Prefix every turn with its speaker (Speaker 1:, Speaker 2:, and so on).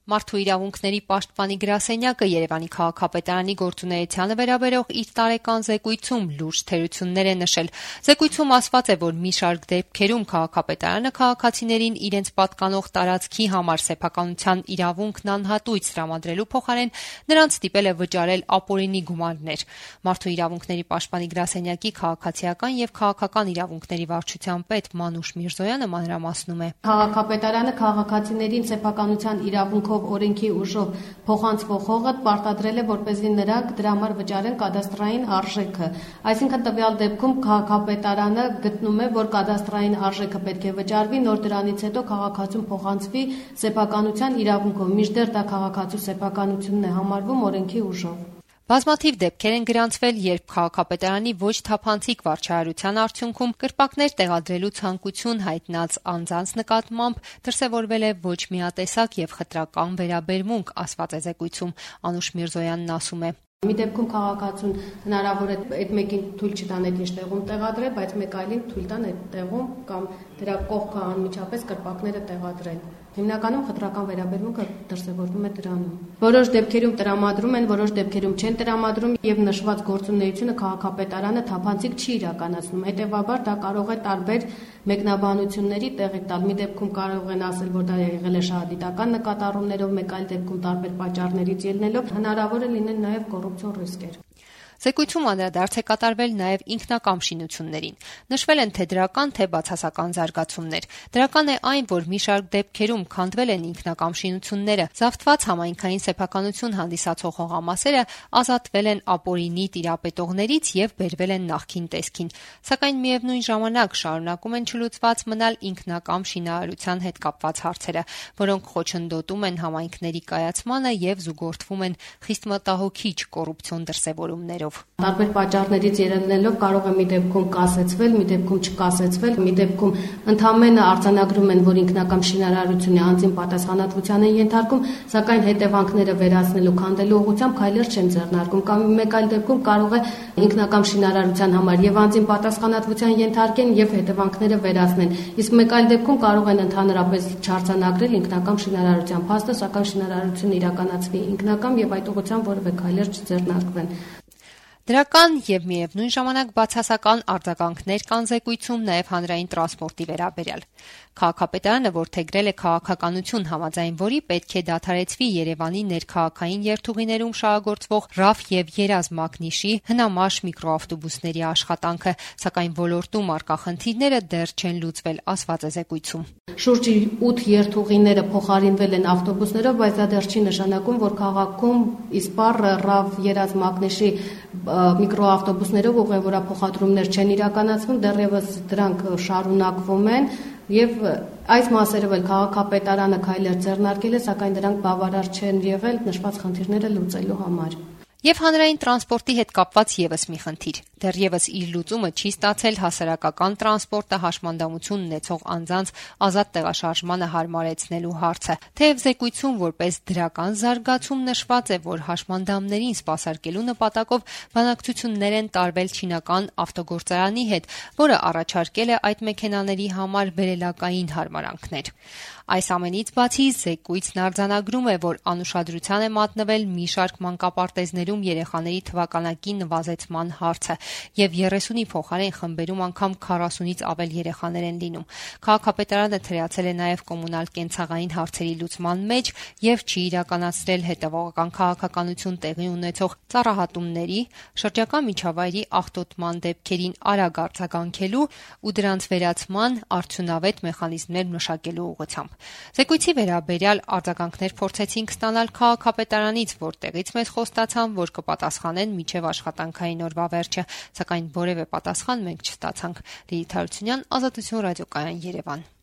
Speaker 1: Մարդու իրավունքների պաշտպանի գրասենյակը Երևանի քաղաքապետարանի գործունեությանը վերաբերող իր տարեկան զեկույցում լուրջ թերություններ է նշել։ Զեկույցում ասված է, որ մի շարք դեպքերում քաղաքապետարանը քաղաքացիներին իրենց պատկանող տարածքի համար սեփականության իրավունքն անհատույց տրամադրելու փոխարեն նրանց ստիպել է վճարել ապօրինի գումարներ։ Մարդու իրավունքների պաշտպանի գրասենյակի քաղաքացիական եւ քաղաքական իրավունքների վարչության պետ Մանուշ Միրզոյանը մանրամասնում է.
Speaker 2: Քաղաքապետարանը քաղաքացիներին սեփականության իրավունքով օրենքի ուժով փոխանցվող հողը պարտադրել է, որպեսզի նրանք դրա համար վճարեն կադաստրային արժեքը։ Այսինքն տվյալ դեպքում քաղաքապետարանը գտնում է, որ կադաստրային արժեքը պետք է վճարվի, նոր դրանից հետո քաղաքացուն փոխանցվի սեփականության իրավունքով, մինչդեռ դա քաղաքացու սեփականությունն է համարվում օրենքի ուժով։
Speaker 1: Բազմաթիվ դեպքեր են գրանցվել, երբ քաղաքապետարանի ոչ թափանցիկ վարչահարության արդյունքում կրպակներ տեղադրելու ցանկություն հայտնած անձանց նկատմամբ դրսևորվել է ոչ միատեսակ եւ խտրական վերաբերմունք, ասված է զեկույցում։ Անուշ Միրզոյանն ասում է.
Speaker 2: Մի դեպքում քաղաքացուն հնարավոր է այդ մեկին թույլ չտան այդ ինչ տեղում տեղադրել, բայց մեկ այլին թույլ տան այդ տեղում կամ դրա կողքը անմիջապես կրպակները տեղադրել։ Հիմնականում խտրական վերաբերմունքը դրսևորվում է դրանում։ Որոշ դեպքերում տրամադրում են, որոշ դեպքերում չեն տրամադրում եւ նշված գործունեությունը քաղաքապետարանը թափանցիկ չի իրականացնում։ Հետեւաբար դա կարող է տարբեր մեկնաբանությունների տեղիք տալ։ Մի դեպքում կարող են ասել, որ դա եղել է շահադիտական նկատառումներով, մեկ այլ դեպքում տարբեր պատճառներից ելնելով հնարավոր է լինել նաեւ կոռուպցիոն ռիսկեր։
Speaker 1: Զեկույցում անդրադարձ է կատարվել նաև ինքնակամ շինություններին։ Նշվել են թե դրական, թե բացասական զարգացումներ։ Դրական է այն, որ մի շարք դեպքերում քանդվել են ինքնակամ շինությունները, զավթված համայնքային սեփականություն հանդիսացող հողամասերը ազատվել են ապօրինի տիրապետողներից եւ բերվել են նախկին տեսքին։ Սակայն միևնույն ժամանակ շարունակում են չլուծված մնալ ինքնակամ շինարարության հետ կապված հարցերը, որոնք խոչընդոտում են համայնքների կայացմանը եւ զուգորդվում են խիստ մտահոգիչ կոռուպցիոն դրսևորումներով։
Speaker 2: Տարբեր պատճառներից ելնելով կարող է մի դեպքում կասեցվել, մի դեպքում չկասեցվել, մի դեպքում ընդհանրապես արձանագրում են, որ ինքնակամ շինարարությունը անձին պատասխանատվության են ենթարկում, սակայն հետևանքները վերացնելու քանդելու ուղղությամբ քայլեր չեն ձեռնարկում, կամ մեկ այլ դեպքում կարող է ինքնակամ շինարարության համար եւ անձին պատասխանատվության ենթարկեն եւ հետևանքները վերացնեն։ Իսկ մեկ այլ դեպքում կարող են ընդհանրապես չարձանագրել ինքնակամ շինարարության փաստը, սակայն շինարարությունը իրականացվի ինքնակամ եւ այդ ուղղությամբ որևէ քայլեր չձեռնարկվեն։
Speaker 1: Դրական եւ միևնույն ժամանակ բացասական արձագանքներ կան զեկույցում նաեւ հանրային տրանսպորտի վերաբերյալ։ Քաղաքապետարանը որդեգրել է քաղաքականություն, համաձայն որի պետք է դադարեցվի Երևանի ներքաղաքային երթուղիներում շահագործվող RAF եւ Երազ մագնիշի հնամաշ միկրոավտոբուսների աշխատանքը, սակայն ոլորտում առկա խնդիրները դեռ չեն լուծվել, ասված է զեկույցում։
Speaker 2: Շուրջ 8 երթուղիները փոխարինվել են ավտոբուսներով, բայց դա դեռ չի նշանակում, որ քաղաքում իսպառ RAF Երազ մագնիշի միկրոավտոբուսներով ուղևորափոխադրումներ չեն իրականացվում, դեռևս դրանք շարունակվում են եւ այս մասերով էլ քաղաքապետարանը քայլեր ձեռնարկել է, սակայն դրանք բավարար չեն եղել նշված խնդիրները լուծելու համար։
Speaker 1: Եվ հանրային տրանսպորտի հետ կապված եւս մի խնդիր։ Դեռևս իր լուծումը չի ստացել հասարակական տրանսպորտը հաշմանդամություն ունեցող անձանց ազատ տեղաշարժմանը հարմարեցնելու հարցը։ Թեև զեկույցում որպես դրական զարգացում նշված է, որ հաշմանդամներին սպասարկելու նպատակով բանակցություններ են տարվել չինական ավտոգործարանի հետ, որը առաջարկել է այդ մեքենաների համար բերելակային հարմարանքներ։ Այս ամենից բացի զեկույցն արձանագրում է, որ անուշադրության է մատնվել մի շարք մանկապարտեզներում երեխաների թվականակի նվազեցման հարցը եւ 30-ի փոխարեն խմբերում անգամ 40-ից ավել երեխաներ են լինում։ Քաղաքապետարանը թերացել է նաեւ կոմունալ կենցաղային հարցերի լուծման մեջ եւ չի իրականացրել հետևողական քաղաքականություն տեղի ունեցող ծառահատումների, շրջակա միջավայրի աղտոտման դեպքերին արագ արձագանքելու ու դրանց վերացման արդյունավետ մեխանիզմներ մշակելու ուղղությամբ։ Զեկույցի վերաբերյալ արձագանքներ փորձեցինք ստանալ քաղաքապետարանից, որտեղից մեզ խոստացան, որ կպատասխանեն մինչև աշխատանքային օրվա վերջը, սակայն որևէ պատասխան մենք չստացանք։ Լիլիթ Հարությունյան, Ազատություն ռադիոկայան, Երևան։